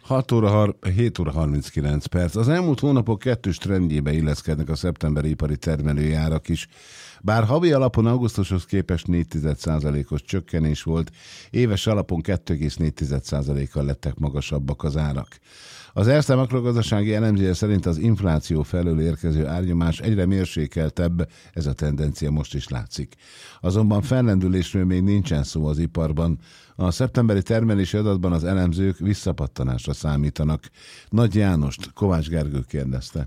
7 óra 39 perc. Az elmúlt hónapok kettős trendjébe illeszkednek a szeptemberi ipari termelői árak is. Bár havi alapon augusztushoz képest 4,1%-os csökkenés volt, éves alapon 2,4%-kal lettek magasabbak az árak. Az Erste makrogazdasági elemzése szerint az infláció felől érkező árnyomás egyre mérsékeltebb, ez a tendencia most is látszik. Azonban fellendülésről még nincsen szó az iparban. A szeptemberi termelési adatban az elemzők visszapattanásra számítanak. Nagy Jánost Kovács Gergő kérdezte.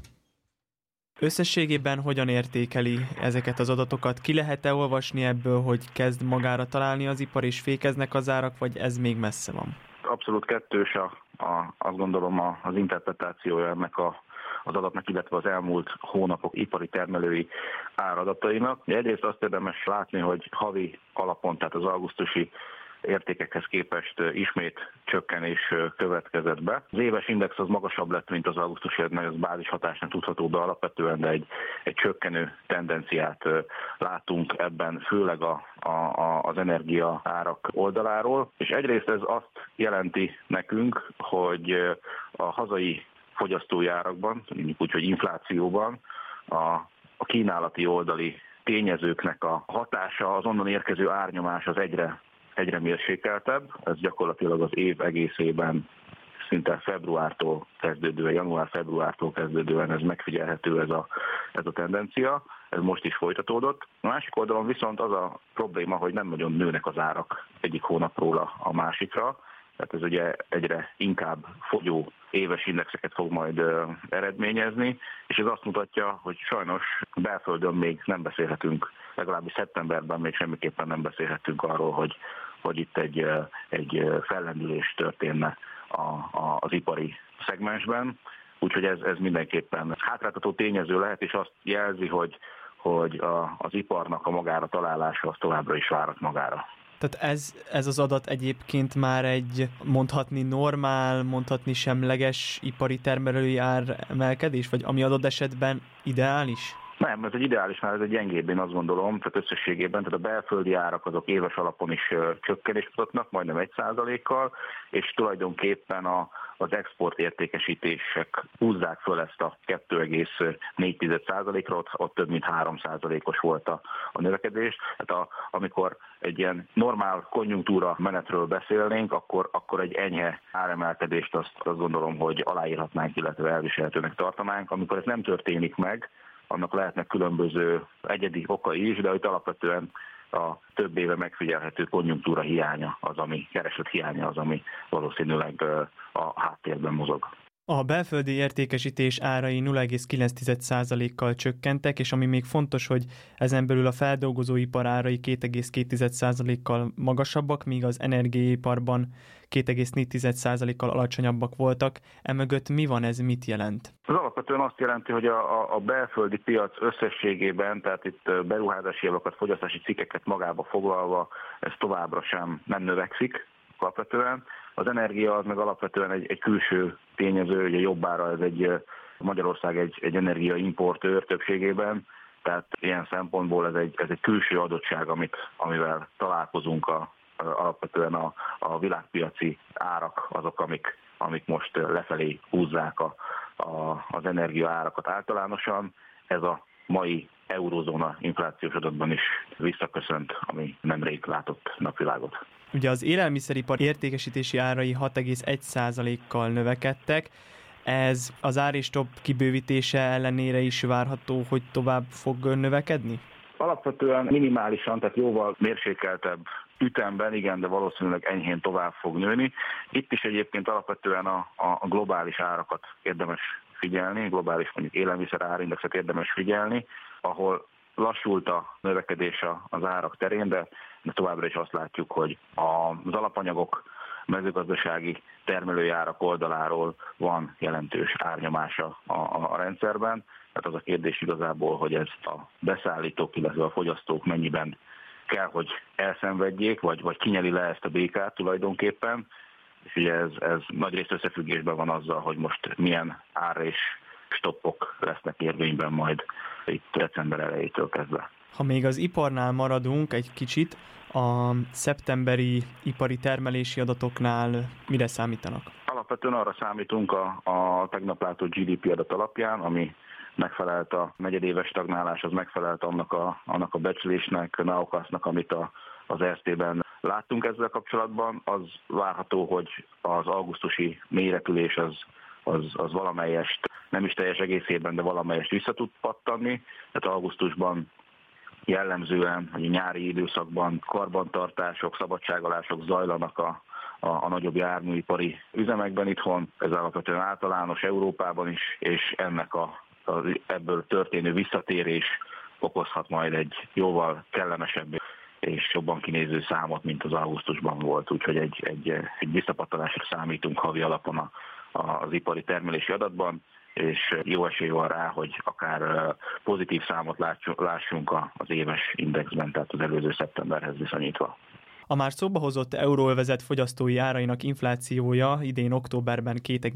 Összességében hogyan értékeli ezeket az adatokat? Ki lehet-e olvasni ebből, hogy kezd magára találni az ipar és fékeznek az árak, vagy ez még messze van? Abszolút kettős azt gondolom az interpretációja ennek az adatnak, illetve az elmúlt hónapok ipari termelői áradatainak. Egyrészt azt érdemes látni, hogy havi alapon, tehát az augusztusi értékekhez képest ismét csökkenés következett be. Az éves index az magasabb lett, mint az augusztusi, ez bázis hatásnak tudható be alapvetően, de egy csökkenő tendenciát látunk ebben, főleg az energia árak oldaláról. És egyrészt ez azt jelenti nekünk, hogy a hazai fogyasztói árakban, úgyhogy inflációban a kínálati oldali tényezőknek a hatása, az onnan érkező árnyomás az egyre mérsékeltebb. Ez gyakorlatilag az év egészében szinte februártól kezdődően, január-februártól kezdődően ez megfigyelhető ez a tendencia. Ez most is folytatódott. A másik oldalon viszont az a probléma, hogy nem nagyon nőnek az árak egyik hónapról a másikra. Tehát ez ugye egyre inkább fogyó éves indexeket fog majd eredményezni, és ez azt mutatja, hogy sajnos belföldön még nem beszélhetünk, legalábbis szeptemberben még semmiképpen nem beszélhetünk arról, hogy itt egy fellendülés történne az ipari szegmensben. Úgyhogy ez mindenképpen hátráltató tényező lehet, és azt jelzi, hogy az iparnak a magára találása az továbbra is várat magára. Tehát ez az adat egyébként már egy mondhatni normál, mondhatni semleges ipari termelői áremelkedés, vagy ami adott esetben ideális? Nem, ez egy ideális, már ez egy gyengébb, én azt gondolom, tehát összességében, tehát a belföldi árak azok éves alapon is csökkenést mutatnak, majdnem 1%-kal, és tulajdonképpen az export értékesítések húzzák föl ezt a 2,4%-ra, ott több mint 3%-os volt a növekedés. Tehát amikor egy ilyen normál konjunktúra menetről beszélnénk, akkor egy enyhe áremelkedést azt gondolom, hogy aláírhatnánk, illetve elviselhetőnek tartanánk. Amikor ez nem történik meg, annak lehetnek különböző egyedi okai is, de itt alapvetően a több éve megfigyelhető konjunktúra hiánya kereslet hiánya az, ami valószínűleg a háttérben mozog. A belföldi értékesítés árai 0,9%-kal csökkentek, és ami még fontos, hogy ezen belül a feldolgozóipar árai 2,2%-kal magasabbak, míg az energiaiparban 2,4%-kal alacsonyabbak voltak. Emögött mi van, ez mit jelent? Ez alapvetően azt jelenti, hogy a belföldi piac összességében, tehát itt beruházási javakat, fogyasztási cikkeket magába foglalva, ez továbbra sem nem növekszik alapvetően. Az energia az meg alapvetően egy külső tényező, ugye jobbára Magyarország egy energiaimportőr többségében, tehát ilyen szempontból ez egy külső adottság, amivel találkozunk alapvetően a világpiaci árak azok, amik most lefelé húzzák az energia árakat általánosan. Ez a mai eurózóna inflációs adatban is visszaköszönt, ami nemrég látott napvilágot. Ugye az élelmiszeripar értékesítési árai 6,1%-kal növekedtek. Ez az ár és top kibővítése ellenére is várható, hogy tovább fog növekedni? Alapvetően minimálisan, tehát jóval mérsékeltebb ütemben, igen, de valószínűleg enyhén tovább fog nőni. Itt is egyébként alapvetően a globális árakat érdemes figyelni, globális mondjuk élelmiszer árindexet érdemes figyelni, ahol lassult a növekedés az árak terén, de továbbra is azt látjuk, hogy az alapanyagok mezőgazdasági termelői árak oldaláról van jelentős árnyomása a rendszerben. Tehát az a kérdés igazából, hogy ezt a beszállítók, illetve a fogyasztók mennyiben kell, hogy elszenvedjék, vagy kinyeli le ezt a békát tulajdonképpen. És ugye ez nagyrészt összefüggésben van azzal, hogy most milyen ár és stoppok lesznek érvényben majd itt december elejétől kezdve. Ha még az iparnál maradunk egy kicsit, a szeptemberi ipari termelési adatoknál mire számítanak? Alapvetően arra számítunk a tegnap látott GDP adat alapján, ami megfelelt a negyedéves stagnáláshoz, megfelelt annak a becslésnek, nowcast-nak, amit az ERT-ben láttunk ezzel kapcsolatban. Az várható, hogy az augusztusi mélyrepülés az valamelyest, nem is teljes egészében, de valamelyest vissza tud pattanni. Tehát augusztusban jellemzően, a nyári időszakban karbantartások, szabadságalások zajlanak a nagyobb járműipari üzemekben itthon. Ez alapvetően általános Európában is, és ennek ebből történő visszatérés okozhat majd egy jóval kellemesebb és jobban kinéző számot, mint az augusztusban volt. Úgyhogy egy visszapattanásra számítunk havi alapon az ipari termelési adatban, és jó esély van rá, hogy akár pozitív számot lássunk az éves indexben, tehát az előző szeptemberhez viszonyítva. A már szóba hozott euróövezet fogyasztói árainak inflációja idén októberben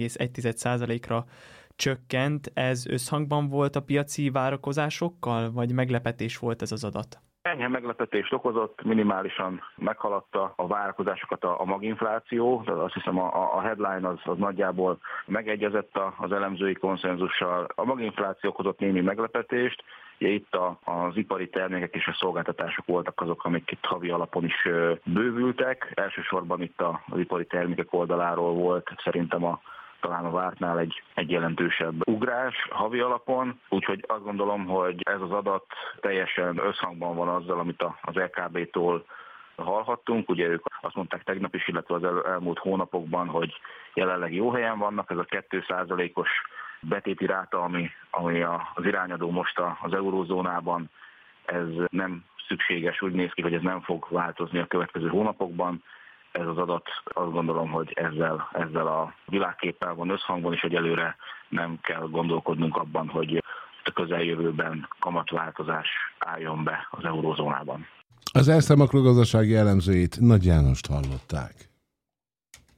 2,1%-ra csökkent. Ez összhangban volt a piaci várakozásokkal, vagy meglepetés volt ez az adat? Enyhe meglepetést okozott, minimálisan meghaladta a várakozásokat a maginfláció, de azt hiszem a headline az nagyjából megegyezett az elemzői konszenzussal. A maginfláció okozott némi meglepetést, ugye itt az ipari termékek és a szolgáltatások voltak azok, amik itt havi alapon is bővültek. Elsősorban itt az ipari termékek oldaláról volt szerintem talán a vártnál egy jelentősebb ugrás havi alapon, úgyhogy azt gondolom, hogy ez az adat teljesen összhangban van azzal, amit az LKB-tól hallhattunk. Ugye ők azt mondták tegnap is, illetve az elmúlt hónapokban, hogy jelenleg jó helyen vannak, ez a 2%-os betéti ráta, ami az irányadó most az eurózónában, ez nem szükséges, úgy néz ki, hogy ez nem fog változni a következő hónapokban. Ez az adat, azt gondolom, hogy ezzel a világképpel van összhangban, és hogy előre nem kell gondolkodnunk abban, hogy a közeljövőben kamatváltozás álljon be az eurózónában. Az Erste makrogazdasági elemzőit Nagy Jánost hallották.